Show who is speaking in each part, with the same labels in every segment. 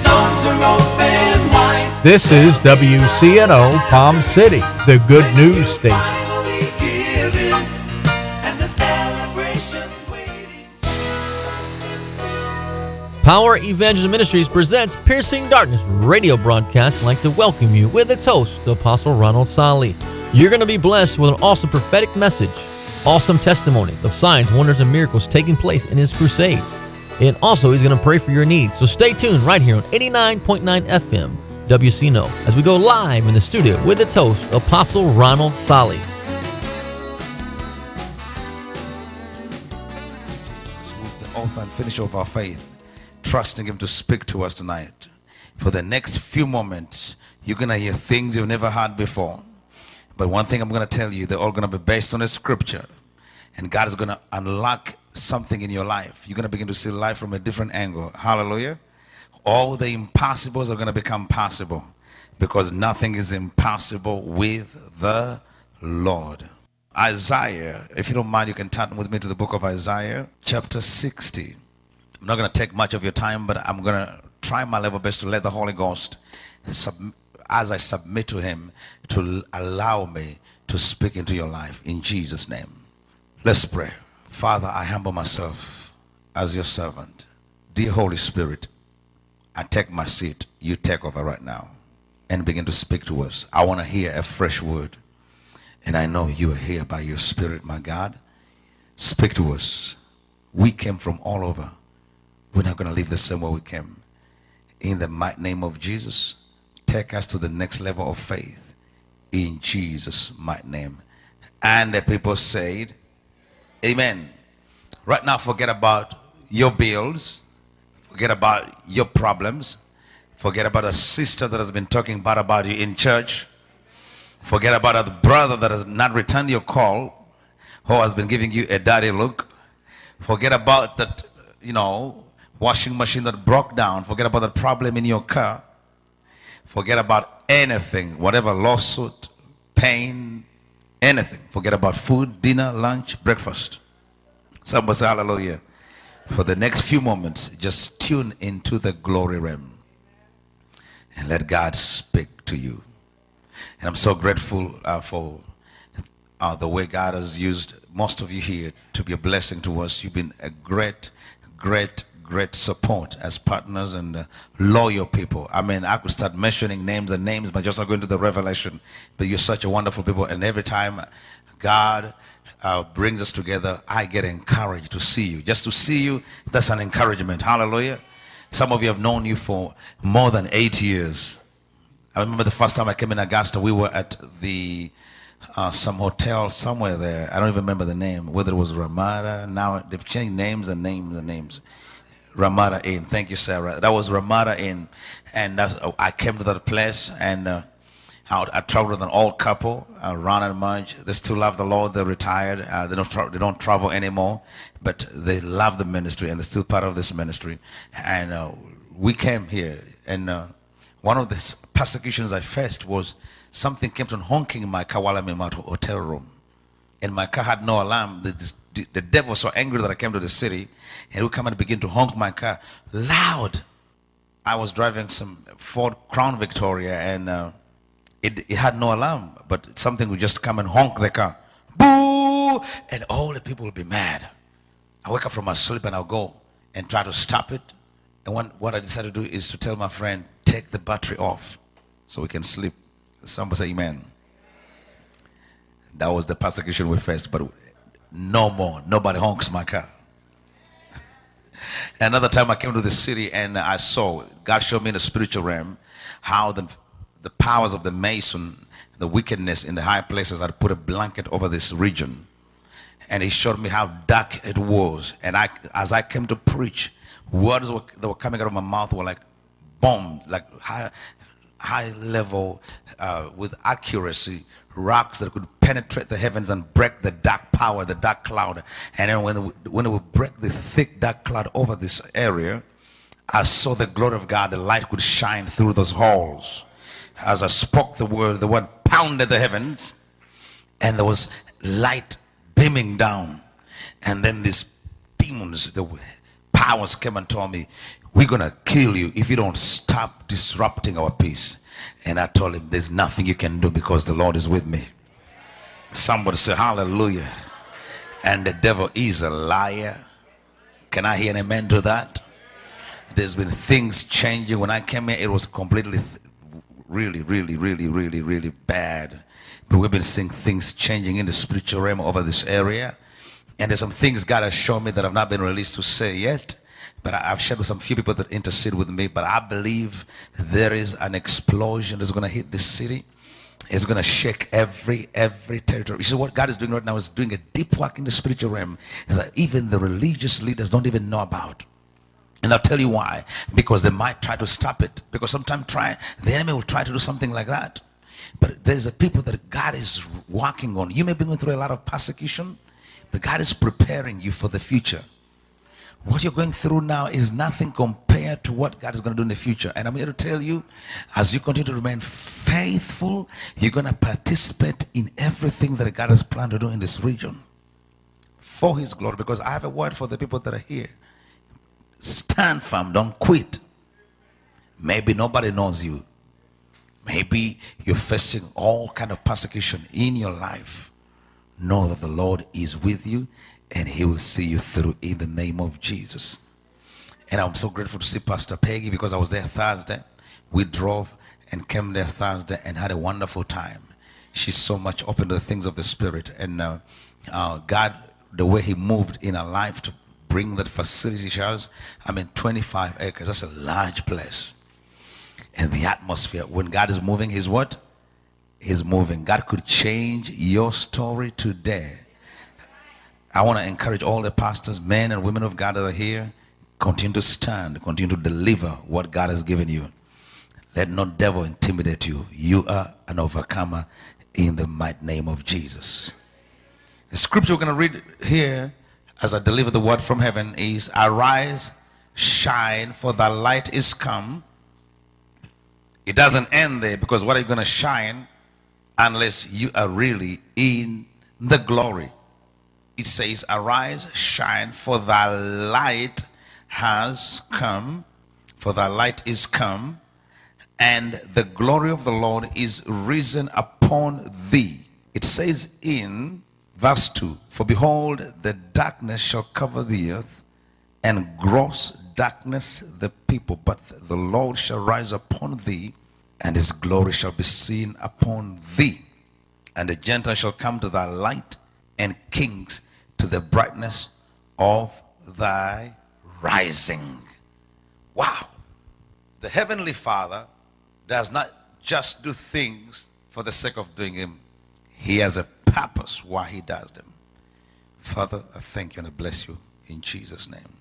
Speaker 1: His arms are open wide.
Speaker 2: This is WCNO Palm City, the good news station.
Speaker 1: Finally giving, and the celebration's waiting.
Speaker 3: Power Evangelism Ministries presents Piercing Darkness radio broadcast. I'd like to welcome you with its host, Apostle Ronald Sali. You're going to be blessed with an awesome prophetic message, awesome testimonies of signs, wonders, and miracles taking place in his crusades. And also, he's going to pray for your needs. So stay tuned right here on 89.9 FM, WCNO, as we go live in the studio with its host, Apostle Ronald Sali.
Speaker 4: Who's the author and finisher of our faith, trusting him to speak to us tonight. For the next few moments, you're going to hear things you've never heard before. But one thing I'm going to tell you, they're all going to be based on a scripture. And God is going to unlock something in your life. You're going to begin to see life from a different angle. Hallelujah. All the impossibles are going to become possible, because nothing is impossible with the Lord. Isaiah, if you don't mind, you can turn with me to the book of Isaiah, chapter 60. I'm not going to take much of your time, but I'm going to try my level best to let the Holy Ghost, as I submit to him, to allow me to speak into your life in Jesus' name. Let's pray. Father, I humble myself as your servant. Dear Holy Spirit, I take my seat. You take over right now and begin to speak to us. I want to hear a fresh word. And I know you are here by your Spirit, my God. Speak to us. We came from all over. We're not going to leave the same way we came. In the mighty name of Jesus, take us to the next level of faith. In Jesus' mighty name. And the people said, amen. Right now, forget about your bills. Forget about your problems. Forget about a sister that has been talking bad about you in church. Forget about a brother that has not returned your call, who has been giving you a dirty look. Forget about that, washing machine that broke down. Forget about the problem in your car. Forget about anything, whatever lawsuit, pain, anything. Forget about food, dinner, lunch, breakfast. Somebody say hallelujah. For the next few moments, just tune into the glory realm and let God speak to you. And I'm so grateful for the way God has used most of you here to be a blessing to us. You've been a great support as partners and loyal people. I mean, I could start mentioning names and names, but just not going to the revelation. But you're such a wonderful people, and every time God brings us together, I get encouraged to see you. Just to see you, that's an encouragement. Hallelujah. Some of you have known you for more than 8 years. I remember the first time I came in Augusta, we were at the some hotel somewhere there. I don't even remember the name, whether it was Ramada. Now they've changed names and names and names. Ramada Inn. Thank you, Sarah. That was Ramada Inn. And I came to that place, and I traveled with an old couple, Ron and Marge. They still love the Lord. They're retired. They don't travel anymore, but they love the ministry, and they're still part of this ministry. And we came here, and one of the persecutions I faced was something kept on honking in my car while I'm in my hotel room. And my car had no alarm. The devil was so angry that I came to the city, and he would come and begin to honk my car loud. I was driving some Ford Crown Victoria, and it had no alarm, but something would just come and honk the car. Boo! And all the people would be mad. I wake up from my sleep and I'll go and try to stop it. And what I decided to do is to tell my friend, take the battery off so we can sleep. Somebody say amen. That was the persecution we faced, but no more. Nobody honks my car. Another time I came to the city and I saw, God showed me in the spiritual realm how the powers of the Mason, the wickedness in the high places, had put a blanket over this region. And he showed me how dark it was. And as I came to preach, words that were coming out of my mouth were like bombs, like high level, with accuracy, rocks that could penetrate the heavens and break the dark power, the dark cloud. And then when it would break the thick dark cloud over this area, I saw the glory of God. The light could shine through those halls. As I spoke the word pounded the heavens, and there was light beaming down. And then these demons, the powers came and told me, we're going to kill you if you don't stop disrupting our peace. And I told him, there's nothing you can do because the Lord is with me. Somebody say hallelujah. And the devil is a liar. Can I hear an amen to that? There's been things changing. When I came here, it was completely really bad. But we've been seeing things changing in the spiritual realm over this area. And there's some things God has shown me that have not been released to say yet. But I've shared with some few people that intercede with me. But I believe there is an explosion that's going to hit this city. It's going to shake every territory. You see what God is doing right now is doing a deep work in the spiritual realm that even the religious leaders don't even know about. And I'll tell you why. Because they might try to stop it. Because sometimes the enemy will try to do something like that. But there's a people that God is working on. You may be going through a lot of persecution, but God is preparing you for the future. What you're going through now is nothing compared to what God is going to do in the future. And I'm here to tell you, as you continue to remain faithful, you're going to participate in everything that God has planned to do in this region for his glory. Because I have a word for the people that are here. Stand firm, don't quit. Maybe nobody knows you. Maybe you're facing all kind of persecution in your life. Know that the Lord is with you and he will see you through in the name of Jesus. And I'm so grateful to see Pastor Peggy because I was there Thursday. We drove and came there Thursday and had a wonderful time. She's so much open to the things of the Spirit. And God, the way he moved in her life to bring that facility she has, 25 acres. That's a large place. And the atmosphere, when God is moving, he's what? He's moving. God could change your story today. I want to encourage all the pastors, men and women of God that are here, continue to stand, continue to deliver what God has given you. Let no devil intimidate you. You are an overcomer in the mighty name of Jesus. The scripture we're going to read here as I deliver the word from heaven is, arise, shine, for thy light is come. It doesn't end there, because what are you going to shine unless you are really in the glory? It says, arise, shine, for thy light has come, for thy light is come, and the glory of the Lord is risen upon thee. It says in verse 2, for behold, the darkness shall cover the earth, and gross darkness the people, but the Lord shall rise upon thee, and his glory shall be seen upon thee. And the Gentiles shall come to thy light, and kings to the brightness of thy rising. Wow. The Heavenly Father does not just do things for the sake of doing them. He has a purpose why he does them. Father, I thank you and I bless you in Jesus' name.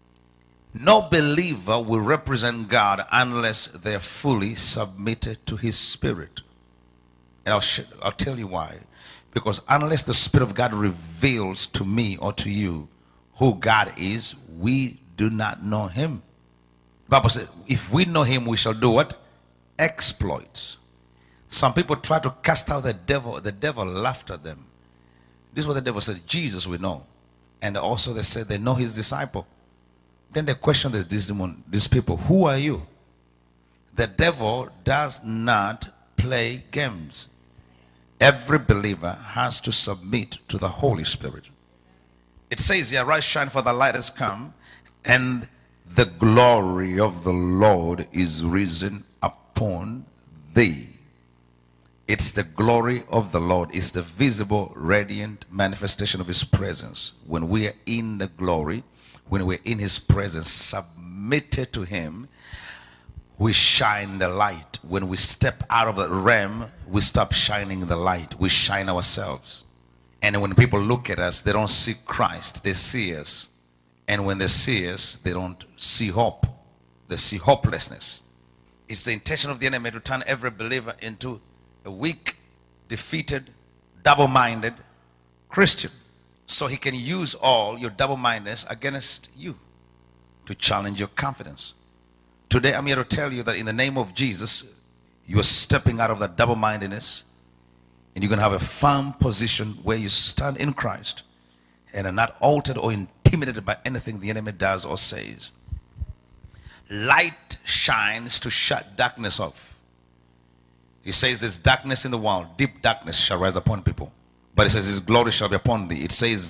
Speaker 4: No believer will represent God unless they're fully submitted to his Spirit. And I'll tell you why. Because unless the Spirit of God reveals to me or to you who God is, we do not know him. The Bible says, if we know him, we shall do what? Exploits. Some people try to cast out the devil. The devil laughed at them. This is what the devil said. Jesus we know. And also they said they know his disciple. Then they questioned these people. Who are you? The devil does not play games. Every believer has to submit to the Holy Spirit. It says here, rise, shine, for the light has come, and the glory of the Lord is risen upon thee. It's the glory of the Lord. It's the visible, radiant manifestation of his presence. When we are in the glory, when we're in his presence, submitted to him, we shine the light. When we step out of the realm, we stop shining the light. We shine ourselves. And when people look at us, they don't see Christ. They see us. And when they see us, they don't see hope. They see hopelessness. It's the intention of the enemy to turn every believer into a weak, defeated, double-minded Christian. So he can use all your double-mindedness against you to challenge your confidence. Today I'm here to tell you that in the name of Jesus, you are stepping out of that double-mindedness, and you're going to have a firm position where you stand in Christ and are not altered or intimidated by anything the enemy does or says. Light shines to shut darkness off. He says there's darkness in the world, deep darkness shall rise upon people. But it says his glory shall be upon thee. It says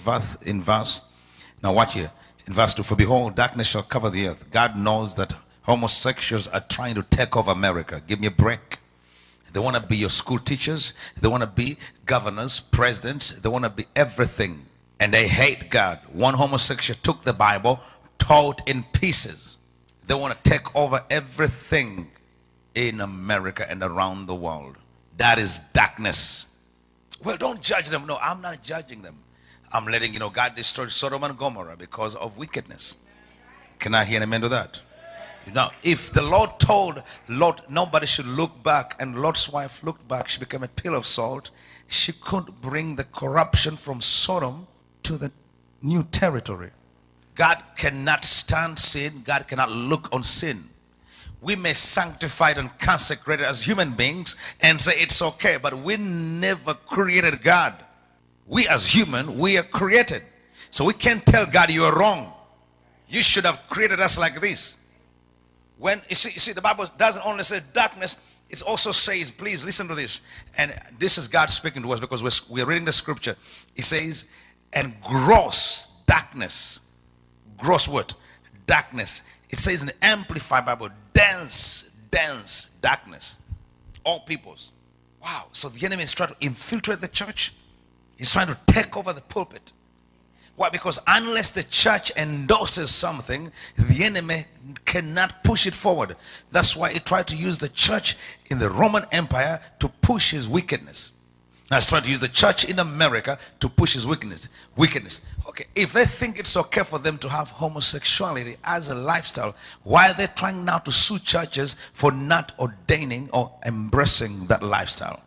Speaker 4: now watch here, in verse 2, for behold, darkness shall cover the earth. God knows that homosexuals are trying to take over America. Give me a break. They want to be your school teachers. They want to be governors, presidents. They want to be everything. And they hate God. One homosexual took the Bible, tore it in pieces. They want to take over everything in America and around the world. That is darkness. Well, don't judge them. No, I'm not judging them. I'm letting you know God destroyed Sodom and Gomorrah because of wickedness. Can I hear an amen to that? Now, if the Lord told Lot nobody should look back, and Lot's wife looked back, she became a pillar of salt, she couldn't bring the corruption from Sodom to the new territory. God cannot stand sin. God cannot look on sin. We may sanctify it and consecrate it as human beings and say it's okay, but we never created God. We as human, we are created. So we can't tell God you are wrong. You should have created us like this. When you see, the Bible doesn't only say darkness, it also says, please listen to this. And this is God speaking to us because we're reading the scripture. It says, and gross darkness. Gross what? Darkness. It says in the Amplified Bible, dense darkness. All peoples. Wow. So the enemy is trying to infiltrate the church. He's trying to take over the pulpit. Why? Because unless the church endorses something, the enemy cannot push it forward. That's why he tried to use the church in the Roman Empire to push his wickedness. Now he's trying to use the church in America to push his wickedness. Okay, if they think it's okay for them to have homosexuality as a lifestyle, why are they trying now to sue churches for not ordaining or embracing that lifestyle?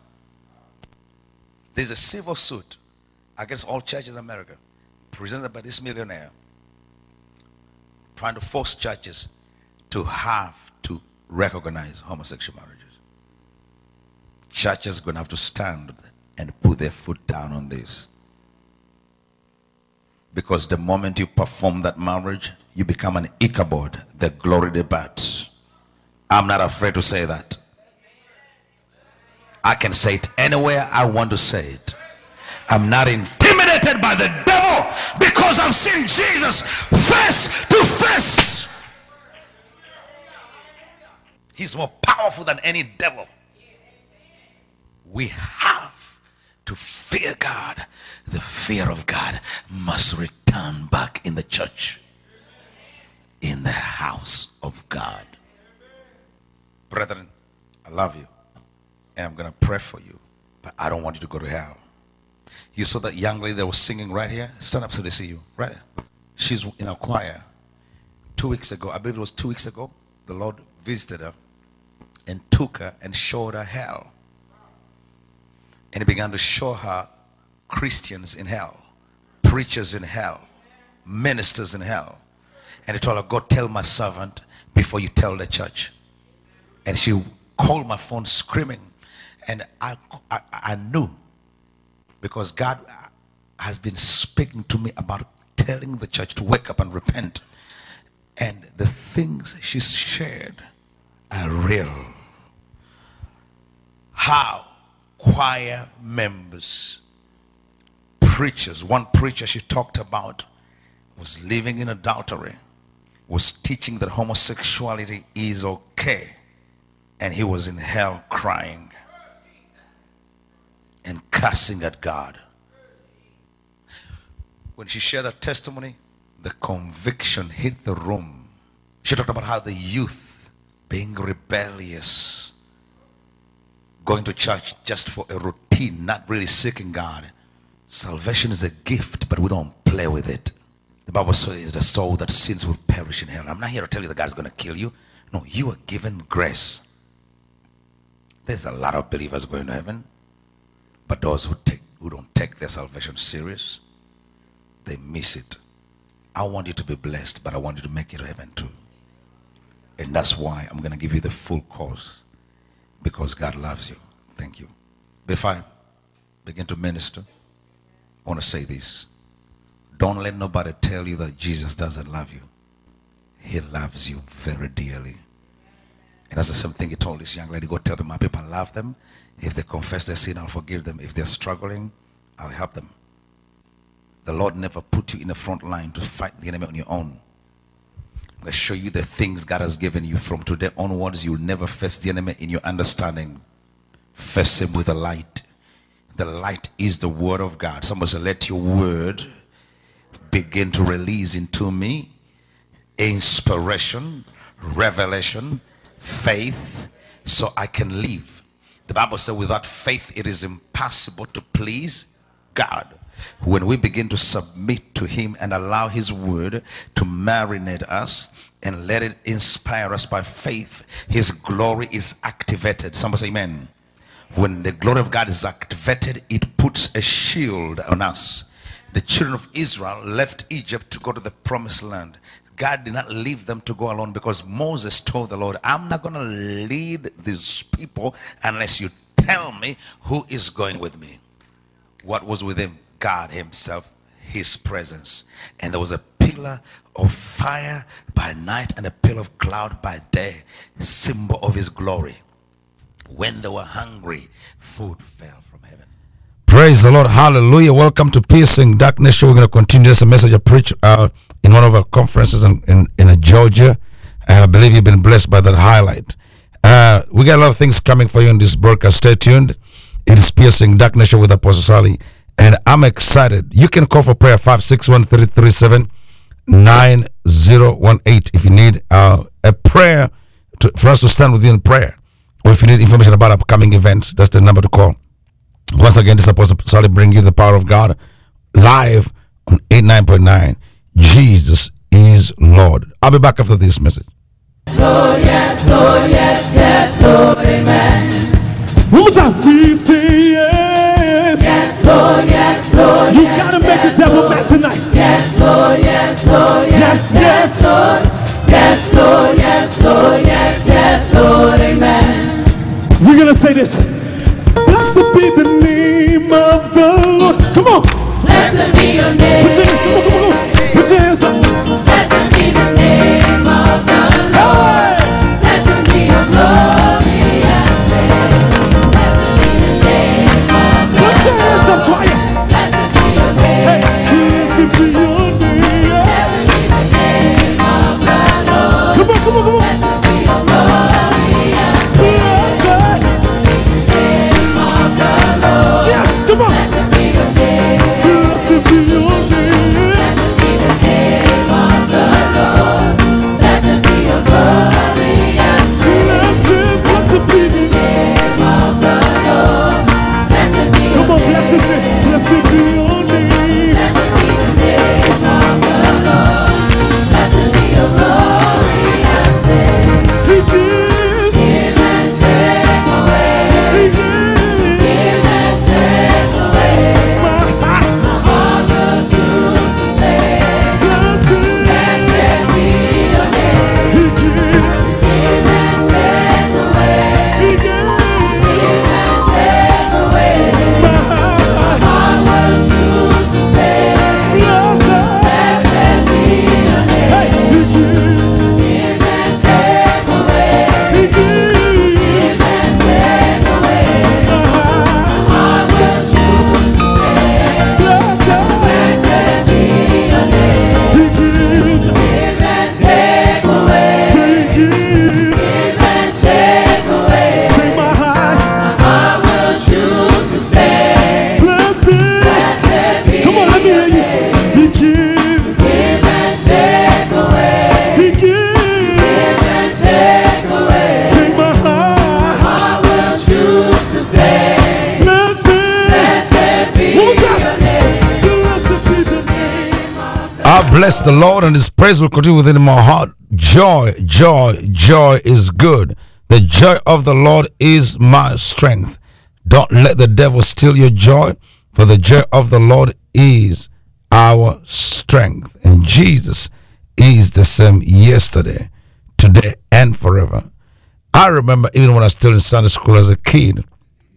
Speaker 4: There's a civil suit against all churches in America, presented by this millionaire, trying to force churches to have to recognize homosexual marriages. Churches are going to have to stand and put their foot down on this. Because the moment you perform that marriage, you become an Ichabod, the glory departs. I'm not afraid to say that. I can say it anywhere I want to say it. I'm not intimidated by the devil because I've seen Jesus face to face. He's more powerful than any devil. We have to fear God. The fear of God must return back in the church, in the house of God. Brethren, I love you, and I'm going to pray for you, but I don't want you to go to hell. You saw that young lady that was singing right here? Stand up so they see you. Right there. She's in a choir. 2 weeks ago, I believe it was 2 weeks ago, the Lord visited her and took her and showed her hell. And he began to show her Christians in hell, preachers in hell, ministers in hell. And he told her, go tell my servant before you tell the church. And she called my phone screaming. And I knew, because God has been speaking to me about telling the church to wake up and repent. And the things she shared are real. How choir members, preachers, one preacher she talked about was living in adultery, was teaching that homosexuality is okay, and he was in hell crying and cussing at God. When she shared her testimony, the conviction hit the room. She talked about how the youth being rebellious, going to church just for a routine, not really seeking God. Salvation is a gift, but we don't play with it. The Bible says the soul that sins will perish in hell. I'm not here to tell you that God's going to kill you. No, you are given grace. There's a lot of believers going to heaven, but those who don't take their salvation serious, they miss it. I want you to be blessed, but I want you to make it to heaven too. And that's why I'm going to give you the full course, because God loves you. Thank you. Before I begin to minister, I want to say this. Don't let nobody tell you that Jesus doesn't love you. He loves you very dearly. And that's the same thing he told this young lady. Go tell them my people I love them. If they confess their sin, I'll forgive them. If they're struggling, I'll help them. The Lord never put you in the front line to fight the enemy on your own. I'm going to show you the things God has given you. From today onwards, you'll never face the enemy in your understanding. Face him with the light. The light is the word of God. Somebody say, let your word begin to release into me inspiration, revelation, faith, so I can live. The Bible says without faith it is impossible to please God. When we begin to submit to him and allow his word to marinate us and let it inspire us by faith, his glory is activated. Somebody say amen. When the glory of God is activated, it puts a shield on us. The children of Israel left Egypt to go to the promised land. God did not leave them to go alone, because Moses told the Lord, I'm not going to lead these people unless you tell me who is going with me. What was with him? God himself, his presence. And there was a pillar of fire by night and a pillar of cloud by day, symbol of his glory. When they were hungry, food fell from heaven.
Speaker 5: Praise the Lord. Hallelujah. Welcome to Piercing Darkness Show. We're going to continue this message I preached in one of our conferences in Georgia. And I believe you've been blessed by that highlight. We got a lot of things coming for you in this broadcast. Stay tuned. It is Piercing Darkness Show with Apostle Sally. And I'm excited. You can call for prayer 561-337-9018 if you need a prayer for us to stand with you in prayer. Or if you need information about upcoming events, that's the number to call. Once again, this is Apostle Sally bringing you the power of God live on 89.9. Jesus is Lord. I'll be back after this message.
Speaker 1: Lord, yes, Lord, yes, yes, Lord, amen.
Speaker 6: One more time, we say yes.
Speaker 1: Yes, Lord, yes, Lord.
Speaker 6: You
Speaker 1: yes,
Speaker 6: gotta make the
Speaker 1: yes,
Speaker 6: devil
Speaker 1: Lord.
Speaker 6: mad tonight.
Speaker 1: Yes, Lord, yes, Lord,
Speaker 6: Yes, yes.
Speaker 1: Lord. Yes, Lord, yes, Lord, yes, yes, Lord, amen.
Speaker 6: We're gonna say this. Blessed be the name of the Lord. Come on.
Speaker 1: Blessed be your name.
Speaker 6: Put your hands, come on, come on, come on. Put your hands up.
Speaker 1: Blessed be the name of the Lord. Blessed be your glorious name. Blessed be the name of the
Speaker 6: Put your hands up, choir.
Speaker 1: Blessed be your name.
Speaker 6: Hey, blessed be your name.
Speaker 1: Blessed be the name of the Lord.
Speaker 6: Come on, come on, come on.
Speaker 1: Blessed be your glorious
Speaker 6: Blessed.
Speaker 1: name of the Lord.
Speaker 6: Yes, come on.
Speaker 1: Blessed be your name.
Speaker 6: Blessed be your name.
Speaker 1: Blessed be the name of the Lord. Blessed be your glorious
Speaker 6: Blessed, blessed be the name.
Speaker 1: name of the Lord. Blessed be your
Speaker 6: Come on, bless his name. Blessed be your name.
Speaker 1: Blessed be the name of the Lord. Blessed be your glorious name.
Speaker 6: He gives.
Speaker 1: Give and take away.
Speaker 6: He gives.
Speaker 1: Give and take away.
Speaker 6: My heart.
Speaker 1: My heart will choose to stay.
Speaker 6: Blessed.
Speaker 1: Blessed be your name.
Speaker 6: He gives.
Speaker 1: Give and take away.
Speaker 6: He gives.
Speaker 1: Give and take away.
Speaker 6: My heart.
Speaker 1: I will choose to stay.
Speaker 6: Blessed.
Speaker 1: Blessed be your name.
Speaker 6: Hey, he gives.
Speaker 1: Give and take away.
Speaker 6: He gives.
Speaker 1: Give and take away.
Speaker 6: My heart.
Speaker 1: I will choose to stay.
Speaker 6: Blessed.
Speaker 1: Blessed be your name.
Speaker 6: He gives.
Speaker 1: Give and take away.
Speaker 6: Say he gives.
Speaker 1: Give and take away.
Speaker 6: Say my heart.
Speaker 1: I will choose to stay.
Speaker 6: Blessed.
Speaker 1: Blessed be
Speaker 6: Come on, let me hear you. He gives.
Speaker 1: Give and take away.
Speaker 6: He gives.
Speaker 1: Give and take away.
Speaker 6: Say my heart.
Speaker 1: I will choose to stay.
Speaker 6: Blessed.
Speaker 1: Blessed be
Speaker 6: One more
Speaker 1: your
Speaker 6: time.
Speaker 1: name.
Speaker 6: Blessed be the name.
Speaker 5: I bless the Lord, and his praise will continue within my heart. Joy, joy, joy is good. The joy of the Lord is my strength. Don't let the devil steal your joy, for the joy of the Lord is our strength. And Jesus is the same yesterday, today, and forever. I remember even when I was still in Sunday school as a kid,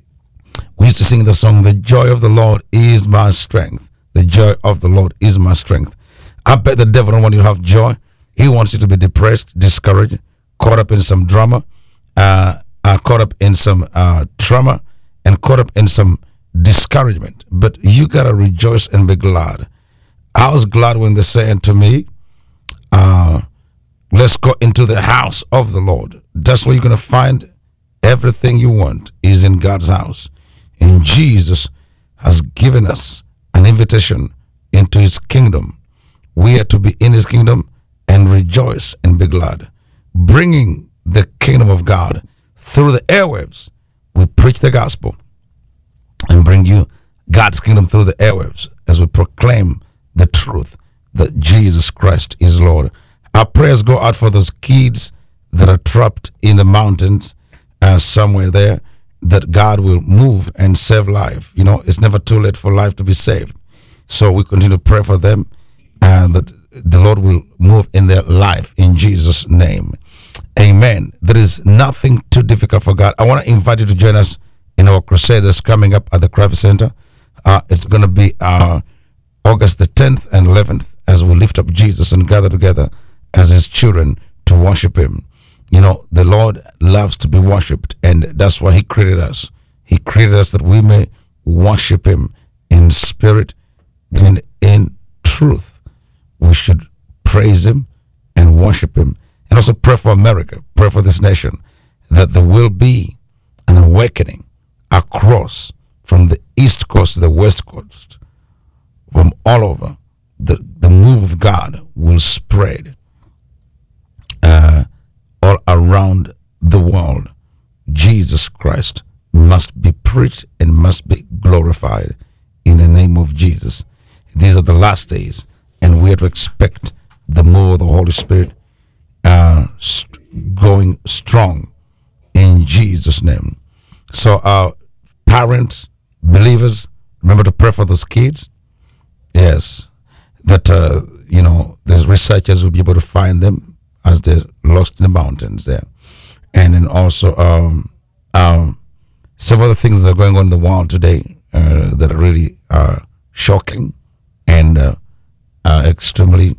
Speaker 5: we used to sing the song, "The joy of the Lord is my strength." The joy of the Lord is my strength. I bet the devil don't want you to have joy. He wants you to be depressed, discouraged, caught up in some drama, caught up in some trauma, and caught up in some discouragement. But you got to rejoice and be glad. I was glad when they said to me, let's go into the house of the Lord. That's where you're going to find everything you want is in God's house. And Jesus has given us an invitation into his kingdom. We are to be in his kingdom and rejoice and be glad. Bringing the kingdom of God through the airwaves. We preach the gospel and bring you God's kingdom through the airwaves as we proclaim the truth that Jesus Christ is Lord. Our prayers go out for those kids that are trapped in the mountains somewhere there, that God will move and save life. You know, it's never too late for life to be saved. So we continue to pray for them and that the Lord will move in their life in Jesus' name. Amen. There is nothing too difficult for God. I want to invite you to join us in our crusade that's coming up at the Craft Center. It's going to be August the 10th and 11th as we lift up Jesus and gather together as his children to worship him. You know, the Lord loves to be worshipped, and that's why he created us. He created us that we may worship him in spirit and in truth. We should praise him and worship him, and also pray for America, pray for this nation, that there will be an awakening across from the East Coast to the West Coast, from all over. The move of God will spread all around the world. Jesus Christ must be preached and must be glorified in the name of Jesus. These are the last days, and we have to expect the move of the Holy Spirit going strong in Jesus' name. So, parents, believers, remember to pray for those kids. Yes, that you know, there's researchers will be able to find them as they're lost in the mountains there. And then also several other things that are going on in the world today that are really shocking and extremely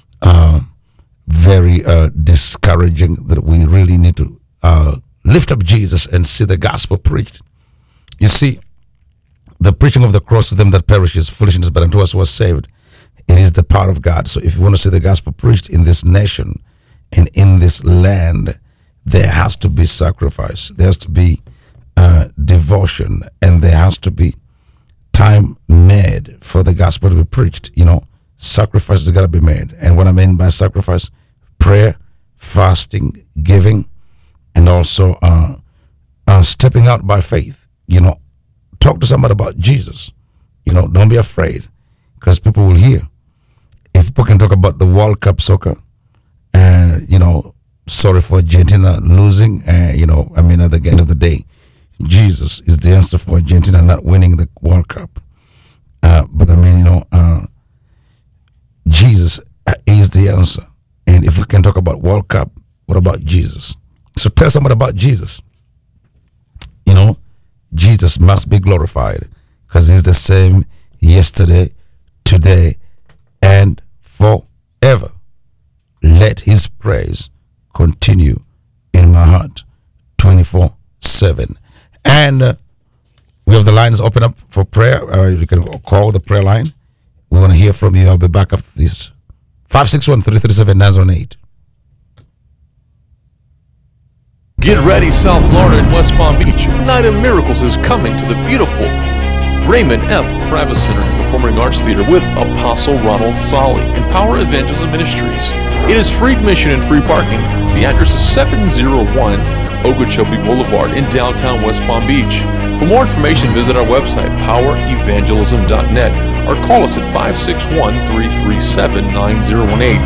Speaker 5: very discouraging, that we really need to lift up Jesus and see the gospel preached. You see, the preaching of the cross to them that perish is foolishness, but unto us who are saved, it is the power of God. So if you want to see the gospel preached in this nation and in this land, there has to be sacrifice. There has to be devotion, and there has to be time made for the gospel to be preached. You know, sacrifices got to be made. And what I mean by sacrifice, prayer, fasting, giving, and also stepping out by faith. You know, talk to somebody about Jesus. You know, don't be afraid, because people will hear. If people can talk about the World Cup soccer, and you know, sorry for Argentina losing, you know, I mean, at the end of the day, Jesus is the answer for Argentina not winning the World Cup. But I mean, you know, Jesus is the answer. And if we can talk about World Cup, what about Jesus? So tell somebody about Jesus. You know, Jesus must be glorified, because he's the same yesterday, today, and forever. Let his praise continue in my heart 24/7. And we have the lines open up for prayer. You can call the prayer line. We want to hear from you. I'll be back after this. 561-337-918.
Speaker 7: Get ready, South Florida and West Palm Beach. Night of Miracles is coming to the beautiful Raymond F. Kravis Center and Performing Arts Theater with Apostle Ronald Solly and Power Evangelism Ministries. It is free admission and free parking. The address is 701 Okeechobee Boulevard in downtown West Palm Beach. For more information, visit our website, powerevangelism.net, or call us at 561-337-9018,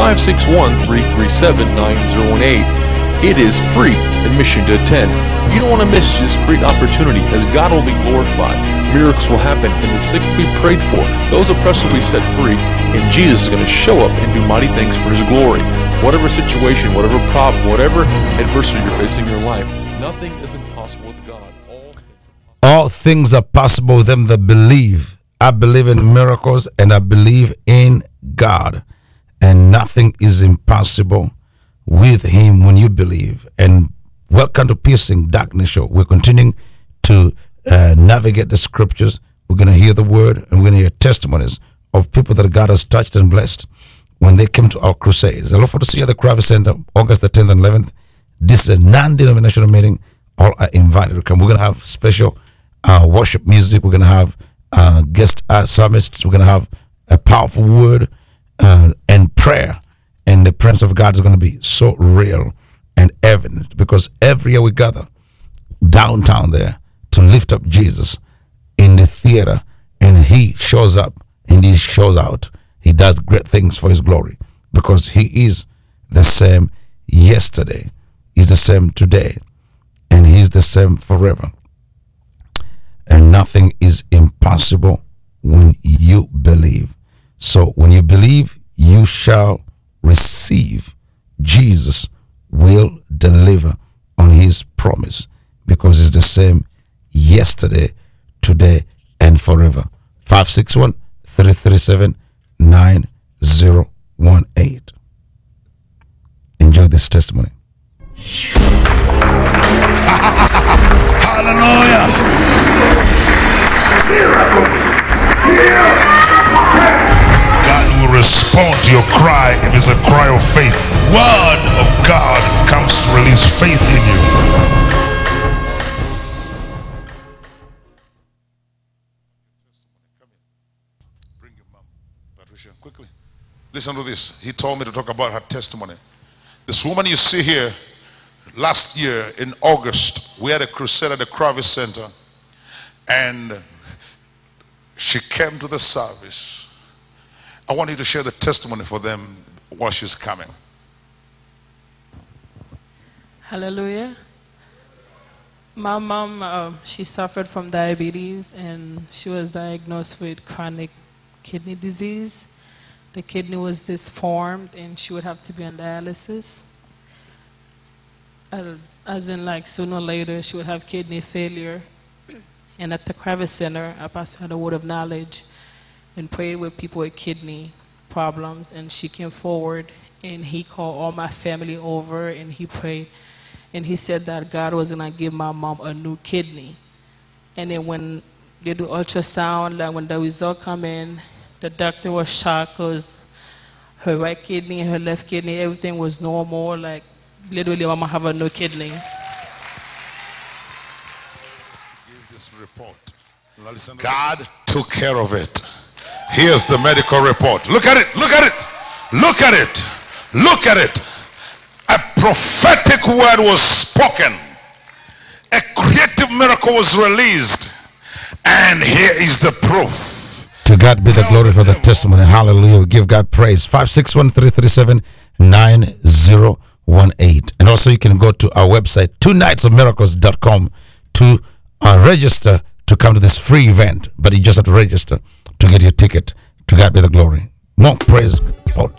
Speaker 7: 561-337-9018. It is free admission to attend. You don't want to miss this great opportunity, as God will be glorified. Miracles will happen, and the sick will be prayed for. Those oppressed will be set free, and Jesus is going to show up and do mighty things for his glory. Whatever situation, whatever problem, whatever adversity you're facing in your life, nothing is impossible with God.
Speaker 5: All things are possible with them that believe. I believe in miracles, and I believe in God. and nothing is impossible with him when you believe. And welcome to Piercing Darkness Show. We're continuing to navigate the scriptures. We're going to hear the word, and we're going to hear testimonies of people that God has touched and blessed when they came to our crusades. I look forward to see you at the Kravis Center, August the 10th and 11th. This is a non-denominational meeting. All are invited to come. We're going to have special worship music. We're going to have guest psalmists. We're going to have a powerful word and prayer. And the presence of God is going to be so real and evident, because every year we gather downtown there to lift up Jesus in the theater, and he shows up and he shows out. He does great things for his glory, because he is the same yesterday, he's the same today, and he's the same forever. And nothing is impossible when you believe. So when you believe, you shall receive. Jesus will deliver on his promise, because it's the same yesterday, today, and forever. 561-337-9018. Enjoy this testimony.
Speaker 4: Hallelujah. God will respond to your cry if it's a cry of faith. Word of God comes to release faith in you. Bring your mom, Patricia, quickly. Listen to this. He told me to talk about her testimony. This woman you see here, last year in August, we had a crusade at the Kravis Center, and she came to the service. I want you to share the testimony for them while she's coming.
Speaker 8: Hallelujah. My mom, she suffered from diabetes, and she was diagnosed with chronic kidney disease. The kidney was disformed, and she would have to be on dialysis. As in, like, sooner or later, she would have kidney failure. And at the Kravis Center, our pastor had a word of knowledge and prayed with people with kidney problems. And she came forward, and he called all my family over, and he prayed. And he said that God was going to give my mom a new kidney. And then when they do ultrasound, like when the result come in, the doctor was shocked, because her right kidney, her left kidney, everything was normal. Like, literally, mama have a new kidney.
Speaker 4: Give this report. God took care of it. Here's the medical report. Look at it. Look at it. Look at it. Look at it. A prophetic word was spoken. A creative miracle was released. And here is the proof.
Speaker 5: To God be the glory for the testimony. Hallelujah. We give God praise. 561-337-9018. And also you can go to our website, twonightsofmiracles.com, to register to come to this free event. But you just have to register to get your ticket. To God be the glory. More praise. Lord.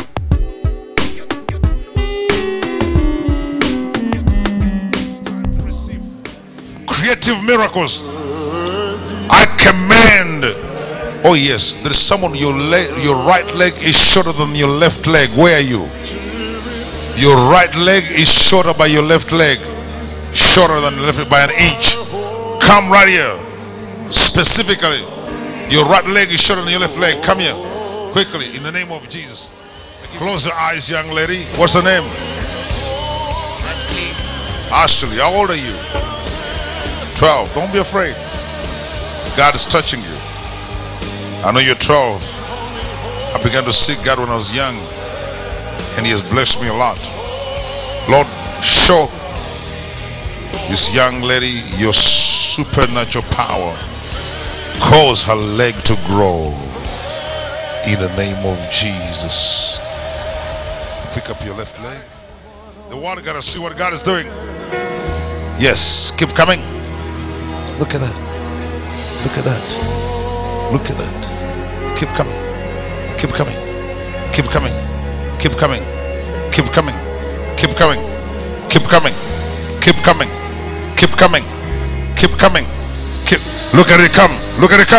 Speaker 4: Creative miracles. I command. Oh yes, there is someone, your right leg is shorter than your left leg. Where are you? Your right leg is shorter by your left leg. Shorter than the left by an inch. Come right here. Specifically, your right leg is shorter than your left leg. Come here. Quickly, in the name of Jesus. Close your eyes, young lady. What's her name? Ashley. How old are you? 12. Don't be afraid. God is touching you. I know you're 12. I began to seek God when I was young, and he has blessed me a lot. Lord, show this young lady your supernatural power. Cause her leg to grow in the name of Jesus. Pick up your left leg. The water gotta see what God is doing. Yes, keep coming. Look at that. Look at that. Look at that. Keep coming. Keep coming. Keep coming. Keep coming. Keep coming. Keep coming. Keep coming. Keep coming. Keep coming. Keep coming. Keep. Look at it come. Look at it come.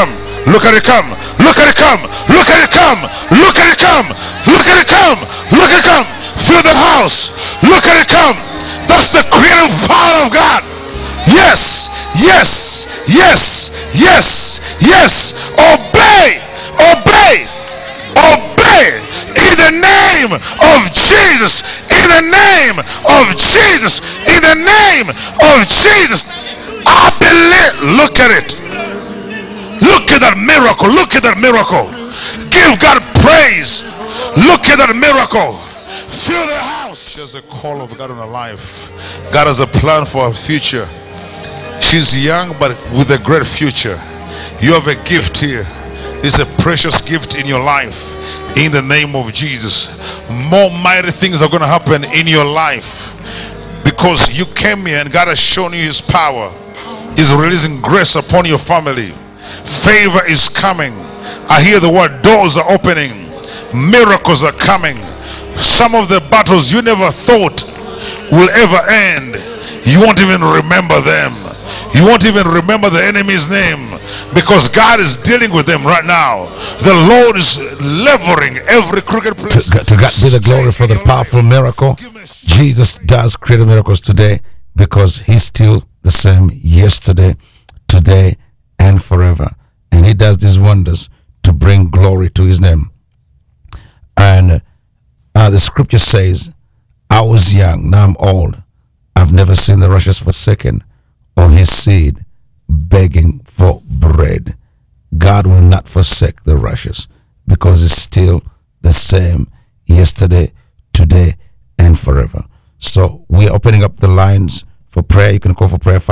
Speaker 5: Look at it come. Look at it come. Look at it come. Look at it come. Look at it come. Look at it come. Fill the house. Look at it come. That's the creative power of God. Yes. Yes. Yes. Yes. Yes. Obey. Obey. Obey. In the name of Jesus. In the name of Jesus. In the name of Jesus. I believe. Look at it. Look at that miracle. Look at that miracle. Give God praise. Look at that miracle. Fill the house. There's a call of God in her life. God has a plan for her future. She's young but with a great future. You have a gift here. It's a precious gift in your life. In the name of Jesus. More mighty things are going to happen in your life. Because you came here and God has shown you his power. He's releasing grace upon your family. Favor is coming. I hear the word doors are opening. Miracles are coming. Some of the battles you never thought will ever end, you won't even remember them. You won't even remember the enemy's name, because God is dealing with them right now. The Lord is levering every crooked place. To God be the glory for the powerful miracle. Jesus does create miracles today, because he's still the same yesterday, today, and forever. And he does these wonders to bring glory to his name. And the scripture says, I was young, now I'm old. I've never seen the righteous forsaken, or his seed begging for bread. God will not forsake the righteous, because it's still the same yesterday, today, and forever. So we're opening up the lines for prayer. You can call for prayer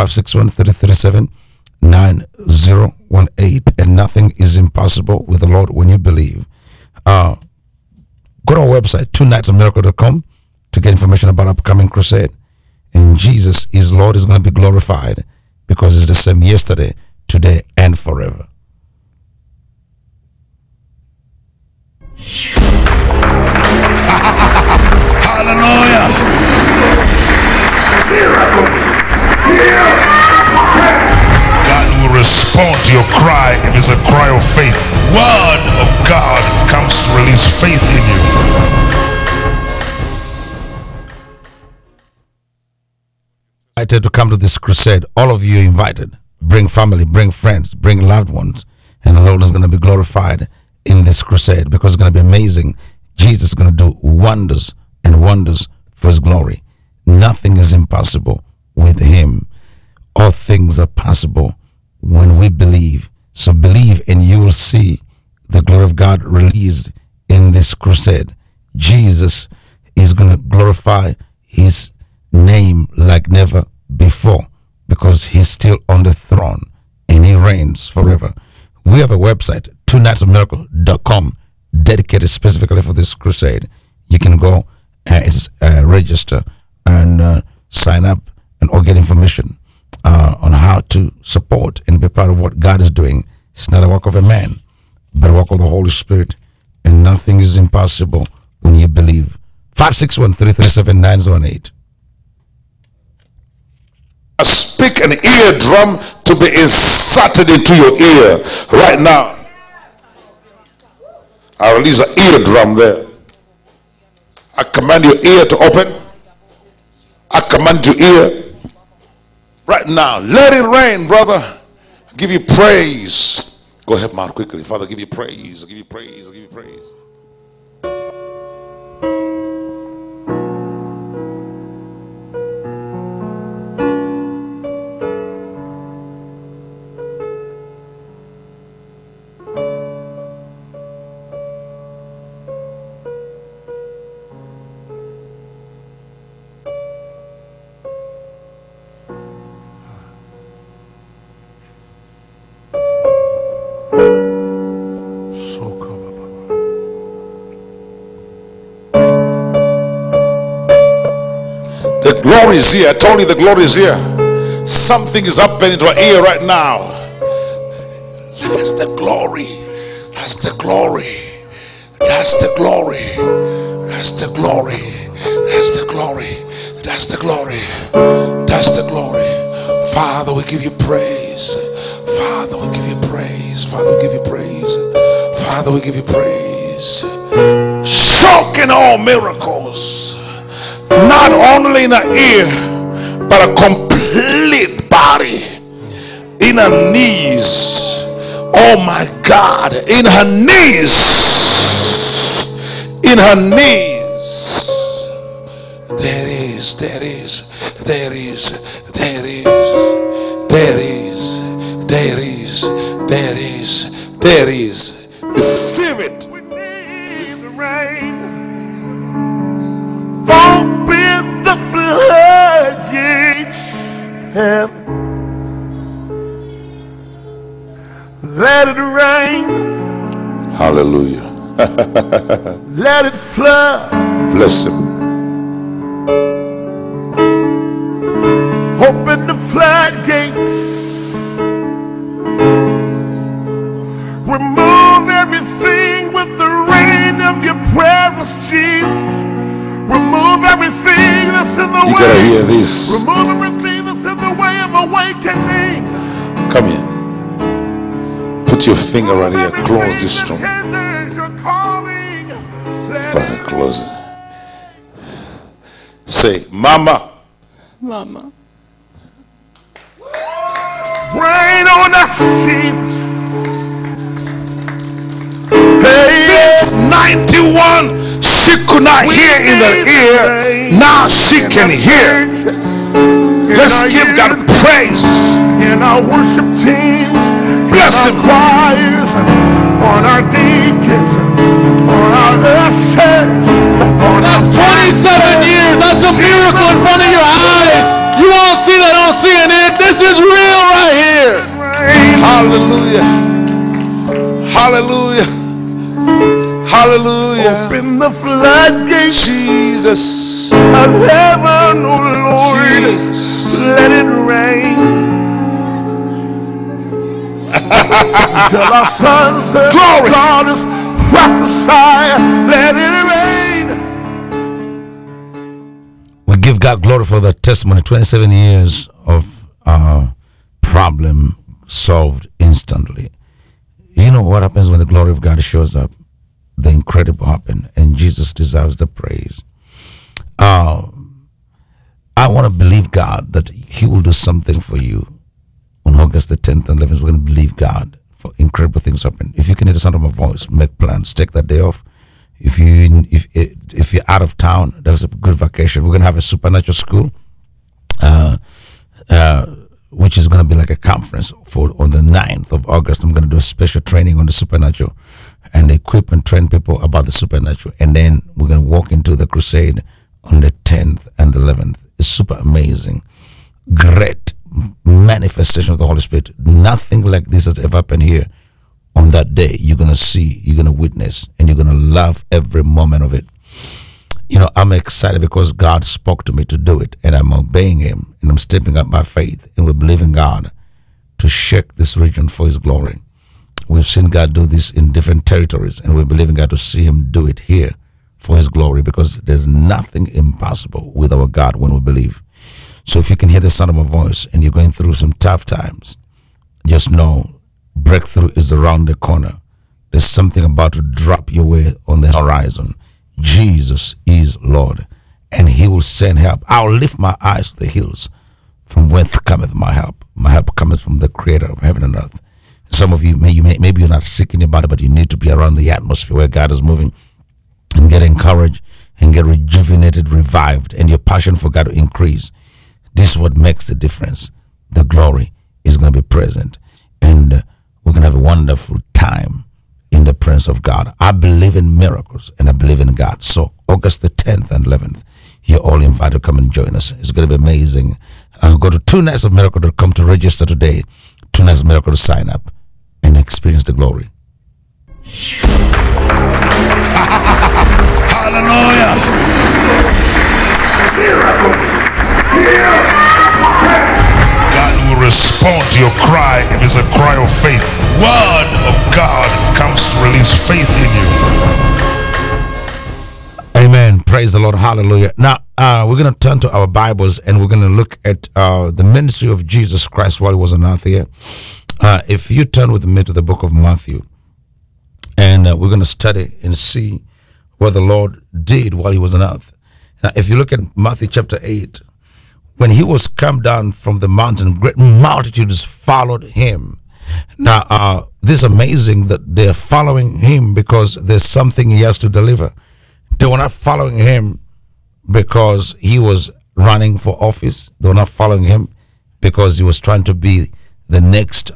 Speaker 5: 561-337-9018. And nothing is impossible with the Lord when you believe. Go to our website, tonightsofmiracle.com, to get information about upcoming crusade. And Jesus, his Lord, is going to be glorified, because it's the same yesterday, today, and forever. Hallelujah. God will respond to your cry if it's a cry of faith. Word of God comes to release faith in you. Invited to come to this crusade. All of you are invited. Bring family, bring friends, bring loved ones, and the Lord is going to be glorified in this crusade, because it's going to be amazing. Jesus is going to do wonders and wonders for his glory. Nothing is impossible with him. All things are possible when we believe. So believe, and you will see the glory of God released in this crusade. Jesus is going to glorify his name like never before, because he's still on the throne and he reigns forever. We have a website, tonightsofmiracle.com, dedicated specifically for this crusade. You can go and register and sign up and or get information on how to support and be part of what God is doing. It's not a work of a man, but a work of the Holy Spirit, and nothing is impossible when you believe. 561-337-9018. Speak an eardrum to be inserted into your ear right now. I release an eardrum there. I command your ear to open. I command your ear right now. Let it rain, brother. I give you praise. Go ahead, mouth quickly. Father, I give you praise. I give you praise. I give you praise. The glory is here. I told you the glory is here. Something is happening to our ear right now. That's the glory. That's the glory. That's the glory. That's the glory. That's the glory. That's the glory. That's the glory. Father, we give you praise. Father, we give you praise. Father, we give you praise. Father, we give you praise. Shocking all miracles, not only in an ear, but a complete body. In her knees, oh my God, in her knees, in her knees, there is receive it.
Speaker 6: We need the rain. Open the floodgates of heaven. Let it rain.
Speaker 5: Hallelujah.
Speaker 6: Let it flood.
Speaker 5: Bless him.
Speaker 6: Open the floodgates. Remove everything with the rain of your presence, Jesus. Remove everything that's in the
Speaker 5: You
Speaker 6: way.
Speaker 5: gotta hear this.
Speaker 6: Remove everything that's in the way of awakening.
Speaker 5: Come here. Put your finger right here. Close this
Speaker 6: Everything
Speaker 5: room.
Speaker 6: that hinders your calling. Let
Speaker 5: Brother, close it. Say, Mama.
Speaker 8: Mama.
Speaker 6: rain on us, Jesus. Hey,
Speaker 5: Since 91, she could not hear in her ear. Now she can hear. Let's give God praise.
Speaker 6: In our worship teams,
Speaker 5: Bless
Speaker 6: in
Speaker 5: him.
Speaker 6: our choirs, on our deacons, on our ushers, on
Speaker 3: That's 27 years. That's a miracle in front of your eyes. You won't see that on CNN. This is real right here.
Speaker 5: Hallelujah. Hallelujah. Hallelujah.
Speaker 6: Open the floodgates
Speaker 5: Jesus.
Speaker 6: of heaven, oh Lord.
Speaker 5: Jesus.
Speaker 6: Let it rain. Till our sons and
Speaker 5: Glory.
Speaker 6: daughters prophesy. Let it rain.
Speaker 5: We give God glory for the testimony. 27 years of problem solved instantly. You know what happens when the glory of God shows up? The incredible happen, and Jesus deserves the praise. I want to believe God that He will do something for you on August the 10th and 11th. We're going to believe God for incredible things happen. If you can hear the sound of my voice, make plans. Take that day off. If you're out of town, there's a good vacation. We're going to have a supernatural school, which is going to be like a conference on the 9th of August. I'm going to do a special training on the supernatural and equip and train people about the supernatural. And then we're going to walk into the crusade on the 10th and the 11th. It's super amazing. Great manifestation of the Holy Spirit. Nothing like this has ever happened here. On that day, you're going to see, you're going to witness, and you're going to love every moment of it. You know, I'm excited because God spoke to me to do it, and I'm obeying Him, and I'm stepping up by faith, and we're believing God to shake this region for His glory. We've seen God do this in different territories, and we're believing God to see Him do it here for His glory, because there's nothing impossible with our God when we believe. So if you can hear the sound of my voice and you're going through some tough times, just know breakthrough is around the corner. There's something about to drop your way on the horizon. Jesus is Lord, and He will send help. I'll lift my eyes to the hills, from whence cometh my help. My help cometh from the Creator of heaven and earth. Some of you, maybe you're not sick in your body, but you need to be around the atmosphere where God is moving, and get encouraged and get rejuvenated, revived, and your passion for God to increase. This is what makes the difference. The glory is going to be present, and we're going to have a wonderful time in the presence of God. I believe in miracles, and I believe in God. So August the 10th and 11th, you're all invited to come and join us. It's going to be amazing. Go to 2nightsofmiracle.com to register today. 2 Nights of Miracle to sign up and experience the glory. Hallelujah. God will respond to your cry if it's a cry of faith. Word of God comes to release faith in you. Amen. Praise the Lord. Hallelujah. Now, we're going to turn to our Bibles and we're going to look at the ministry of Jesus Christ while He was on earth here. If you turn with me to the book of Matthew, and we're going to study and see what the Lord did while he was on earth. Now, if you look at Matthew chapter 8, when he was come down from the mountain, great multitudes followed him. Now, this is amazing that they're following him because there's something he has to deliver. They were not following him because he was running for office. They were not following him because he was trying to be the next,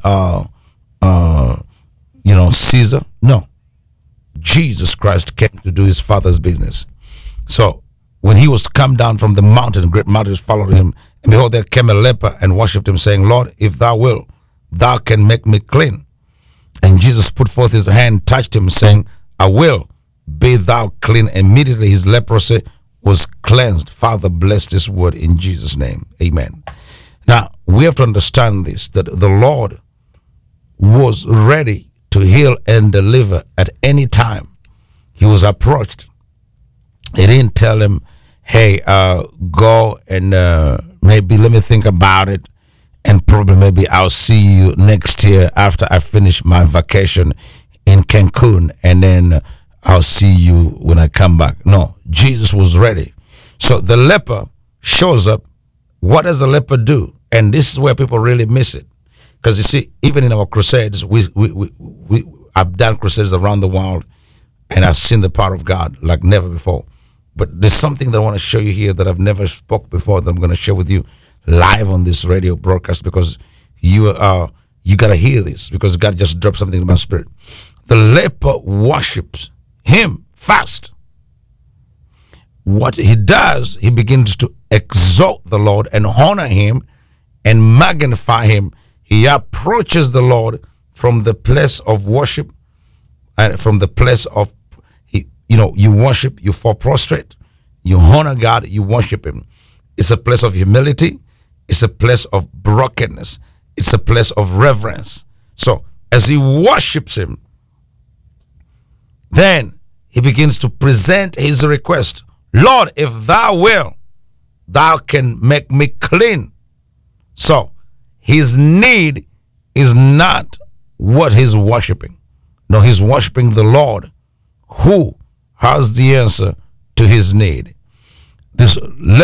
Speaker 5: Caesar. No. Jesus Christ came to do his Father's business. So, when he was come down from the mountain, great multitudes followed him. And behold, there came a leper and worshipped him, saying, Lord, if thou wilt, thou can make me clean. And Jesus put forth his hand, touched him, saying, I will, be thou clean. Immediately his leprosy was cleansed. Father, bless this word in Jesus' name. Amen. Now, we have to understand this, that the Lord was ready to heal and deliver at any time. He was approached. He didn't tell him, hey, go and maybe let me think about it, and probably maybe I'll see you next year after I finish my vacation in Cancun, and then I'll see you when I come back. No, Jesus was ready. So the leper shows up. What does the leper do? And this is where people really miss it. Because you see, even in our crusades, I've done crusades around the world, and I've seen the power of God like never before. But there's something that I want to show you here that I've never spoke before that I'm going to share with you live on this radio broadcast, because you got to hear this, because God just dropped something in my spirit. The leper worships him fast. What he does, he begins to exalt the Lord and honor him and magnify him. He approaches the Lord from the place of worship, and from the place of, you worship, you fall prostrate, you honor God, you worship him. It's a place of humility. It's a place of brokenness. It's a place of reverence. So as he worships him, then he begins to present his request. Lord, if thou will, thou can make me clean. So his need is not what he's worshiping. No, he's worshiping the Lord who has the answer to his need. This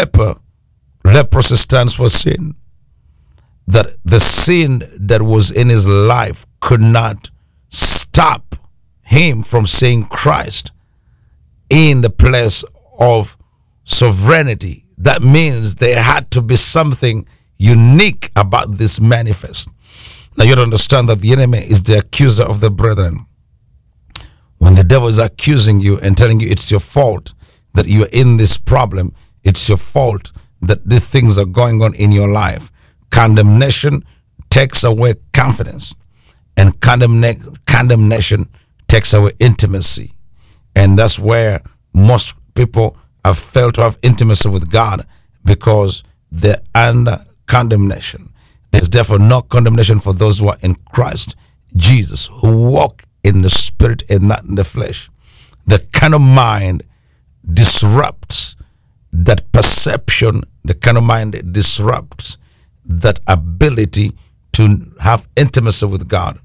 Speaker 5: leprosy stands for sin. That the sin that was in his life could not stop him from seeing Christ in the place of sovereignty. That means there had to be something unique about this manifest. Now you have to understand that the enemy is the accuser of the brethren. When the devil is accusing you and telling you it's your fault that you're in this problem, it's your fault that these things are going on in your life. Condemnation takes away confidence, and condemnation takes away intimacy. And that's where most people have failed to have intimacy with God, because they're under condemnation. There's therefore no condemnation for those who are in Christ Jesus, who walk in the spirit and not in the flesh. The kind of mind disrupts that perception. The kind of mind disrupts that ability to have intimacy with God.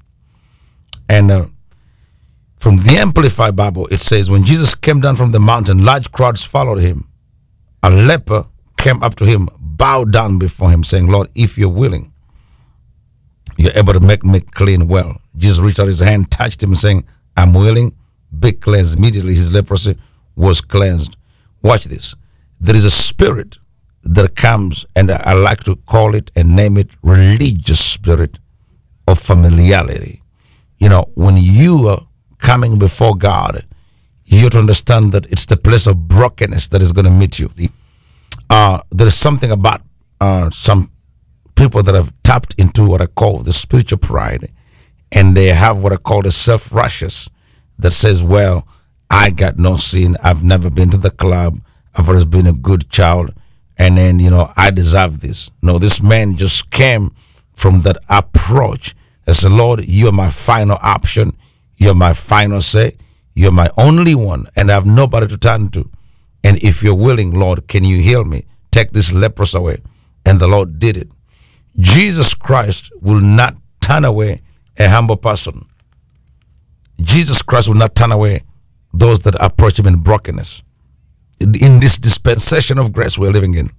Speaker 5: And from the Amplified Bible, it says, when Jesus came down from the mountain, large crowds followed him. A leper came up to him, bowed down before him, saying, Lord, if you're willing, you're able to make me clean well. Jesus reached out his hand, touched him, saying, I'm willing, be cleansed. Immediately his leprosy was cleansed. Watch this. There is a spirit that comes, and I like to call it and name it religious spirit of familiarity. When you are coming before God, you have to understand that it's the place of brokenness that is going to meet you. There is something about some people that have tapped into what I call the spiritual pride, and they have what I call the self-righteous that says, well, I got no sin. I've never been to the club. I've always been a good child. And then, I deserve this. No, this man just came from that approach. I said, Lord, you're my final option. You're my final say. You're my only one, and I have nobody to turn to. And if you're willing, Lord, can you heal me? Take this leprosy away. And the Lord did it. Jesus Christ will not turn away a humble person. Jesus Christ will not turn away those that approach him in brokenness. In this dispensation of grace we're living in,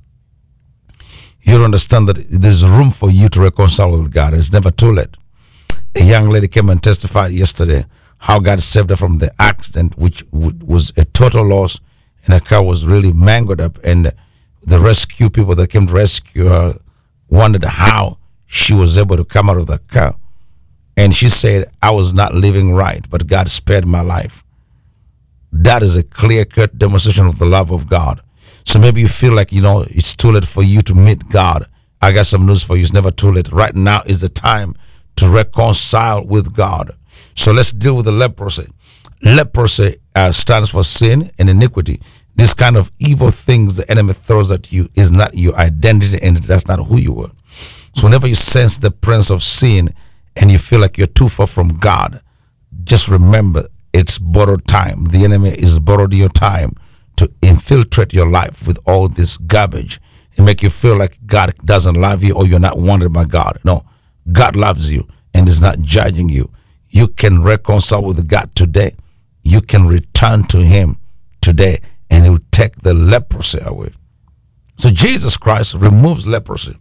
Speaker 5: you understand that there's room for you to reconcile with God. It's never too late. A young lady came and testified yesterday how God saved her from the accident, which was a total loss, and her car was really mangled up, and the rescue people that came to rescue her wondered how she was able to come out of the car. And she said, I was not living right, but God spared my life. That is a clear-cut demonstration of the love of God. So maybe you feel like, it's too late for you to meet God. I got some news for you. It's never too late. Right now is the time to reconcile with God. So let's deal with the leprosy. Leprosy stands for sin and iniquity. This kind of evil things the enemy throws at you is not your identity, and that's not who you were. So whenever you sense the presence of sin and you feel like you're too far from God, just remember it's borrowed time. The enemy is borrowed your time to infiltrate your life with all this garbage and make you feel like God doesn't love you or you're not wanted by God. No, God loves you and is not judging you. You can reconcile with God today. You can return to him today, and he will take the leprosy away. So Jesus Christ removes leprosy.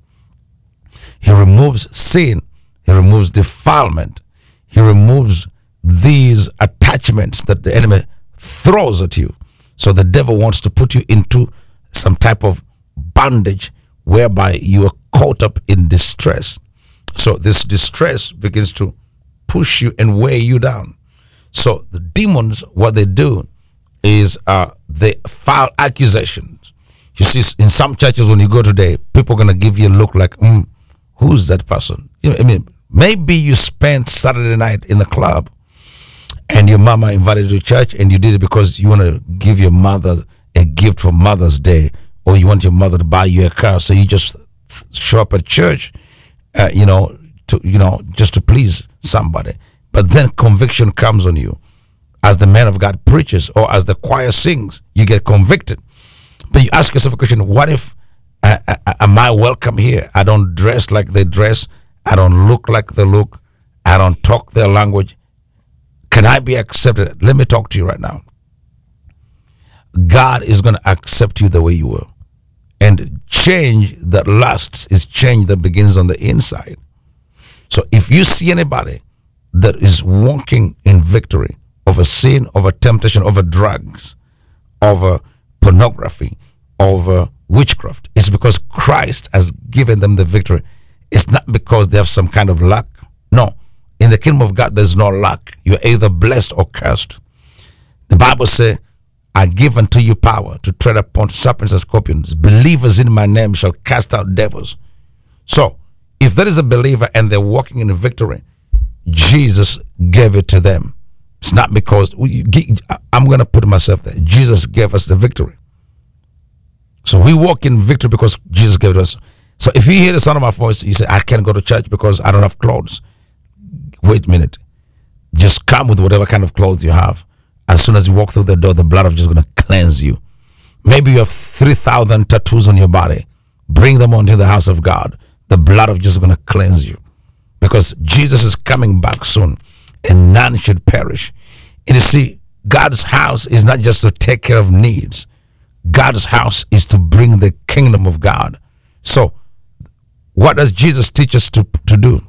Speaker 5: He removes sin. He removes defilement. He removes these attachments that the enemy throws at you. So the devil wants to put you into some type of bondage whereby you are caught up in distress. So this distress begins to push you and weigh you down. So the demons, what they do is they file accusations. You see, in some churches when you go today, people are going to give you a look like, who's that person? Maybe you spent Saturday night in the club and your mama invited you to church, and you did it because you want to give your mother a gift for Mother's Day, or you want your mother to buy you a car, so you just show up at church, just to please somebody. But then conviction comes on you. As the man of God preaches or as the choir sings, you get convicted. But you ask yourself a question, what if, am I welcome here? I don't dress like they dress. I don't look like they look. I don't talk their language. Can I be accepted? Let me talk to you right now. God is going to accept you the way you are. And change that lasts is change that begins on the inside. So if you see anybody that is walking in victory over sin, over temptation, over drugs, over pornography, over witchcraft, it's because Christ has given them the victory. It's not because they have some kind of luck. No. In the kingdom of God, there's no luck. You're either blessed or cursed. The Bible says, I give unto you power to tread upon serpents and scorpions. Believers in my name shall cast out devils. So, if there is a believer and they're walking in victory, Jesus gave it to them. It's not because, I'm going to put myself there. Jesus gave us the victory. So we walk in victory because Jesus gave it to us. So if you hear the sound of my voice, you say, I can't go to church because I don't have clothes. Wait a minute. Just come with whatever kind of clothes you have. As soon as you walk through the door, the blood of Jesus is going to cleanse you. Maybe you have 3,000 tattoos on your body. Bring them onto the house of God. The blood of Jesus is going to cleanse you. Because Jesus is coming back soon, and none should perish. And you see, God's house is not just to take care of needs. God's house is to bring the kingdom of God. So, what does Jesus teach us to do?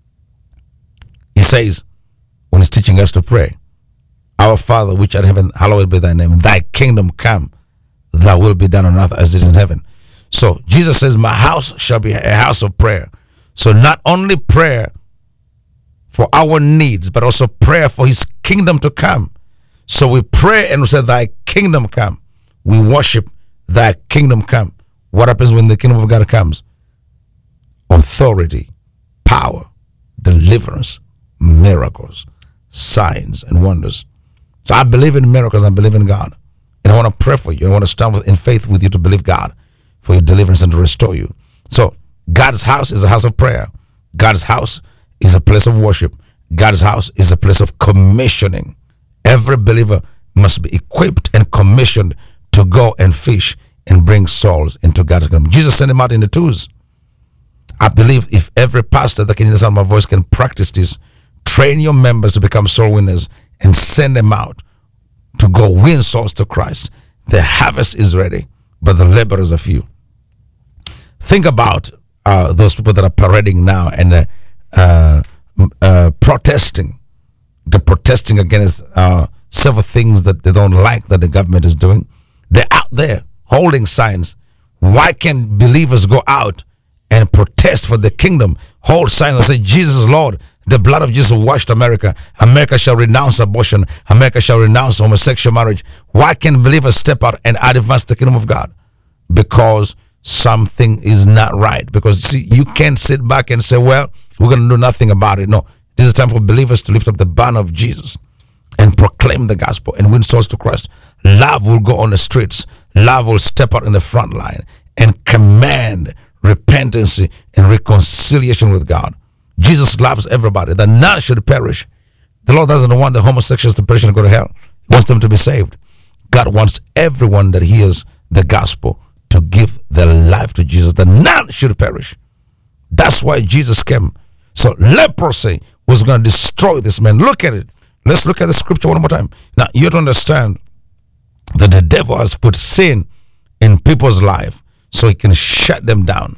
Speaker 5: He says, when he's teaching us to pray, Our Father which art in heaven, hallowed be thy name. Thy kingdom come, thy will be done on earth as it is in heaven. So Jesus says, my house shall be a house of prayer. So not only prayer for our needs, but also prayer for his kingdom to come. So we pray and we say, thy kingdom come. We worship, thy kingdom come. What happens when the kingdom of God comes? Authority, power, deliverance, miracles, signs, and wonders. So I believe in miracles. I believe in God. And I want to pray for you. I want to stand in faith with you to believe God for your deliverance and to restore you. So God's house is a house of prayer. God's house is a place of worship. God's house is a place of commissioning. Every believer must be equipped and commissioned to go and fish and bring souls into God's kingdom. Jesus sent him out in the twos. I believe if every pastor that can hear the sound of my voice can practice this, train your members to become soul winners, and send them out to go win souls to Christ. The harvest is ready, but the laborers are few. Think about those people that are parading now and protesting. They're protesting against several things that they don't like that the government is doing. They're out there holding signs. Why can't believers go out and protest for the kingdom? Hold signs and say, Jesus is Lord. The blood of Jesus washed America. America shall renounce abortion. America shall renounce homosexual marriage. Why can't believers step out and advance the kingdom of God? Because something is not right. Because see, you can't sit back and say, well, we're going to do nothing about it. No, this is time for believers to lift up the banner of Jesus and proclaim the gospel and win souls to Christ. Love will go on the streets. Love will step out in the front line and command repentance and reconciliation with God. Jesus loves everybody, that none should perish. The Lord doesn't want the homosexuals to perish and go to hell. He wants them to be saved. God wants everyone that hears the gospel to give their life to Jesus, that none should perish. That's why Jesus came. So leprosy was going to destroy this man. Look at it. Let's look at the scripture one more time. Now, you have to understand that the devil has put sin in people's life so he can shut them down.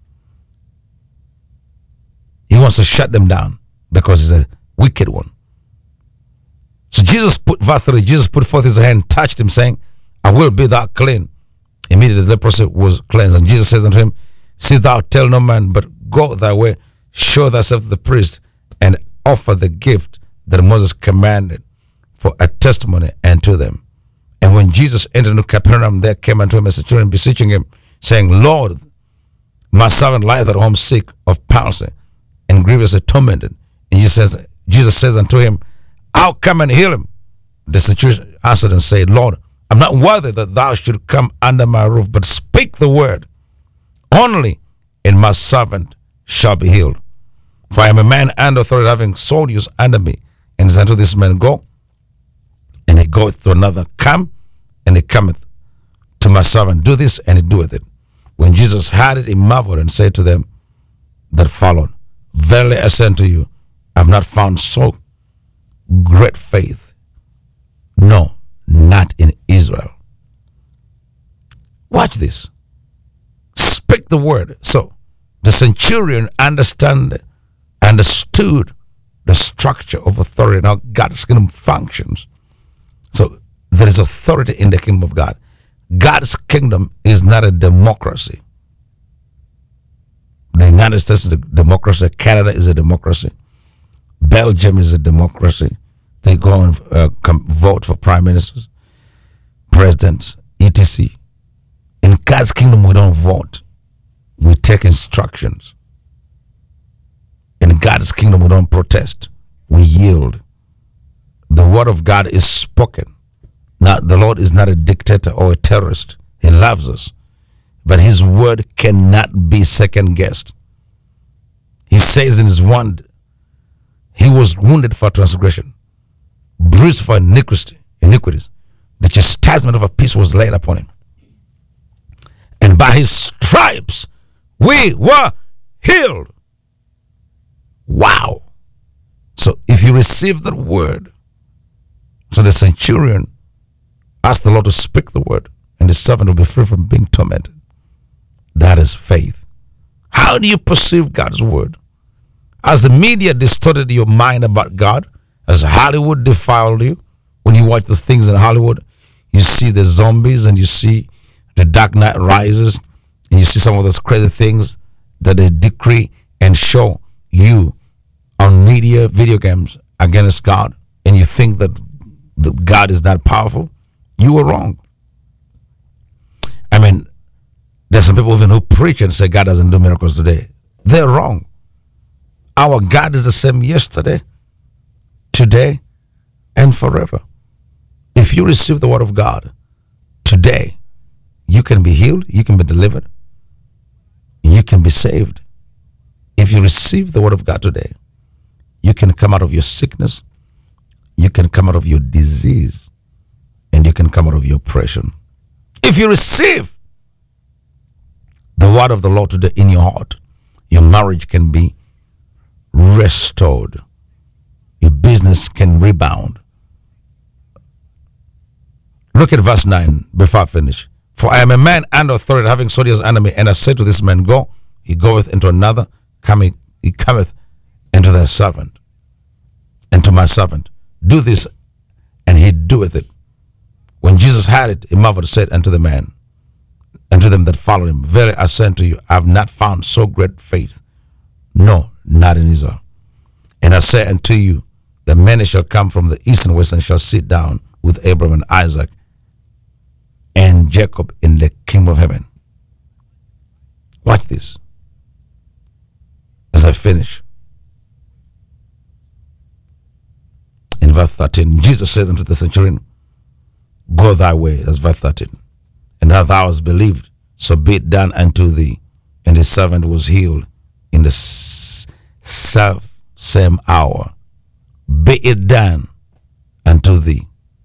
Speaker 5: He wants to shut them down because he's a wicked one. So Jesus put forth his hand, touched him, saying, I will be thou clean. Immediately the leprosy was cleansed. And Jesus says unto him, see thou tell no man, but go thy way, show thyself to the priest, and offer the gift that Moses commanded for a testimony unto them. And when Jesus entered into Capernaum, there came unto him a centurion beseeching him, saying, Lord, my servant lieth at home sick of palsy, and grievously tormented. And Jesus says unto him, I'll come and heal him. The centurion answered and said, Lord, I'm not worthy that thou should come under my roof, but speak the word only, and my servant shall be healed. For I am a man under authority, having soldiers under me. And he said unto this man, go. And he goeth to another, come. And he cometh to my servant, do this, and he doeth it. When Jesus heard it, he marveled and said to them that followed, verily I say unto you, I have not found so great faith, no, not in Israel. Watch this. Speak the word. So the centurion understood the structure of authority and how God's kingdom functions. So there is authority in the kingdom of God. God's kingdom is not a democracy. The United States is a democracy. Canada is a democracy. Belgium is a democracy. They go and vote for prime ministers, presidents, etc. In God's kingdom, we don't vote. We take instructions. In God's kingdom, we don't protest. We yield. The word of God is spoken. Now, the Lord is not a dictator or a terrorist. He loves us. But his word cannot be second guessed. He says in his word, he was wounded for transgression, bruised for iniquities. The chastisement of a peace was laid upon him. And by his stripes we were healed. Wow. So if you receive that word, so the centurion asked the Lord to speak the word, and the servant will be free from being tormented. That is faith. How do you perceive God's word? As the media distorted your mind about God, as Hollywood defiled you, when you watch those things in Hollywood, you see the zombies and you see the Dark Knight Rises, and you see some of those crazy things that they decree and show you on media, video games against God, and you think that God is not powerful. You were wrong. I mean, there's some people even who preach and say God doesn't do miracles today. They're wrong. Our God is the same yesterday, today, and forever. If you receive the word of God today, you can be healed, you can be delivered, you can be saved. If you receive the word of God today, you can come out of your sickness, you can come out of your disease, and you can come out of your oppression. If you receive the word of the Lord today in your heart, your marriage can be restored. your business can rebound. Look at verse 9 before I finish. For I am a man under authority, having sword as enemy, and I said to this man, Go, he goeth into another, he cometh into their servant, and to my servant, Do this, and he doeth it. When Jesus had it, he marveled, said unto the man, and to them that followed him, Verily I say unto you, I have not found so great faith, no, not in Israel. And I say unto you, that many shall come from the east and west, and shall sit down with Abraham and Isaac and Jacob in the kingdom of heaven. Watch this as I finish. In verse 13, Jesus said unto the centurion, Go thy way. That's verse 13. And how thou hast believed, so be it done unto thee. And his servant was healed in the same hour. Be it done unto thee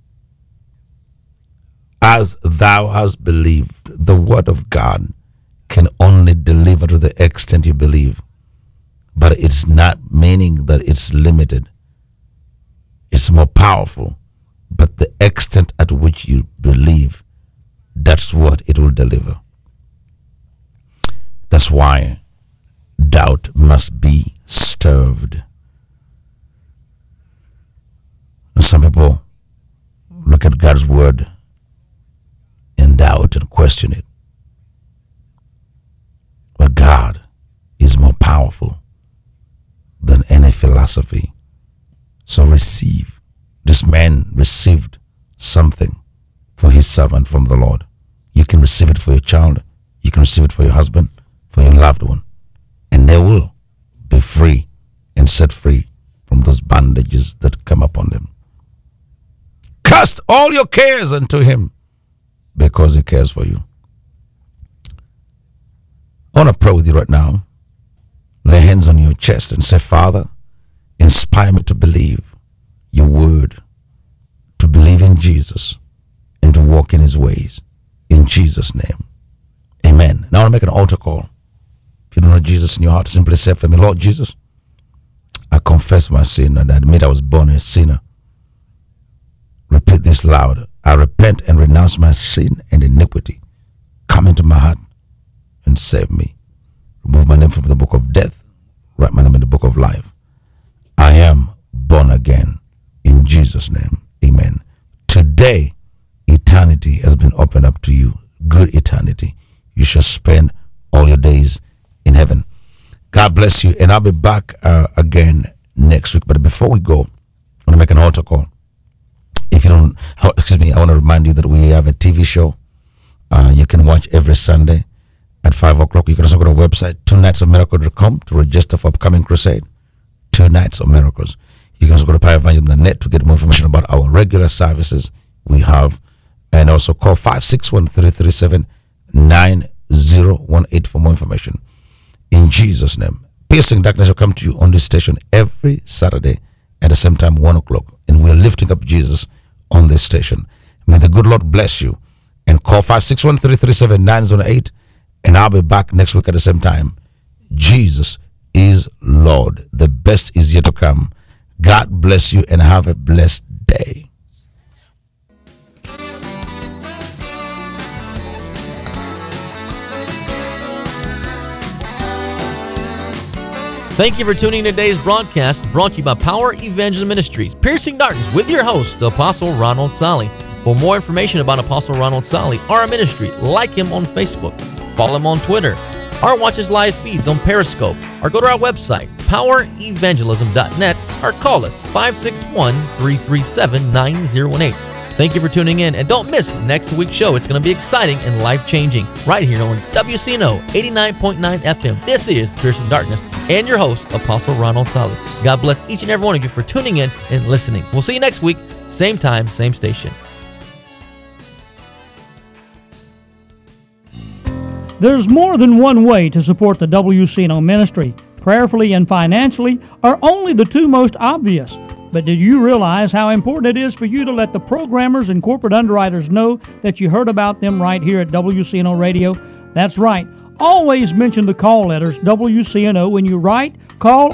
Speaker 5: as thou hast believed. The word of God can only deliver to the extent you believe, but it's not meaning that it's limited. It's more powerful, but the extent at which you believe, that's what it will deliver. That's why doubt must be stirred. And some people look at God's word in doubt and question it. But God is more powerful than any philosophy. So receive. This man received something for his servant from the Lord. You can receive it for your child. You can receive it for your husband, for your loved one. And they will be free and set free from those bandages that come upon them. Cast all your cares unto him because he cares for you. I want to pray with you right now. Lay hands on your chest and say, Father, inspire me to believe your word, to believe in Jesus, and to walk in his ways. In Jesus' name. Amen. Now I want to make an altar call. If you don't know Jesus in your heart, simply say after me, Lord Jesus, I confess my sin and I admit I was born a sinner. Repeat this loud. I repent and renounce my sin and iniquity. Come into my heart and save me. Remove my name from the book of death. Write my name in the book of life. I am born again. In Jesus' name. Amen. Today, eternity has been opened up to you. Good eternity. You shall spend all your days in heaven. God bless you. And I'll be back again next week. But before we go, I'm going to make an altar call. If you don't, I want to remind you that we have a TV show. You can watch every Sunday at 5 o'clock. You can also go to our website, twonightsofmiracle.com, to register for upcoming crusade. 2 Nights of Miracles. You can also go to PowerEvangelism.net to get more information about our regular services we have. And also call 561-337-9018 for more information. In Jesus' name. Piercing Darkness will come to you on this station every Saturday at the same time, 1 o'clock. And we're lifting up Jesus on this station. May the good Lord bless you. And call 561-337-9018. And I'll be back next week at the same time. Jesus is Lord. The best is yet to come. God bless you and have a blessed day.
Speaker 3: Thank you for tuning in to today's broadcast, brought to you by Power Evangelism Ministries, Piercing Darkness, with your host, the Apostle Ronald Solly. For more information about Apostle Ronald Solly, our ministry, like him on Facebook, follow him on Twitter, or watch his live feeds on Periscope, or go to our website, powerevangelism.net, or call us 561-337-9018. Thank you for tuning in, and don't miss next week's show. It's going to be exciting and life-changing right here on WCNO 89.9 FM. This is Piercing Darkness, and your host, Apostle Ronald Solly. God bless each and every one of you for tuning in and listening. We'll see you next week, same time, same station.
Speaker 9: There's more than one way to support the WCNO ministry. Prayerfully and financially are only the two most obvious. But did you realize how important it is for you to let the programmers and corporate underwriters know that you heard about them right here at WCNO Radio? That's right. Always mention the call letters WCNO when you write, call,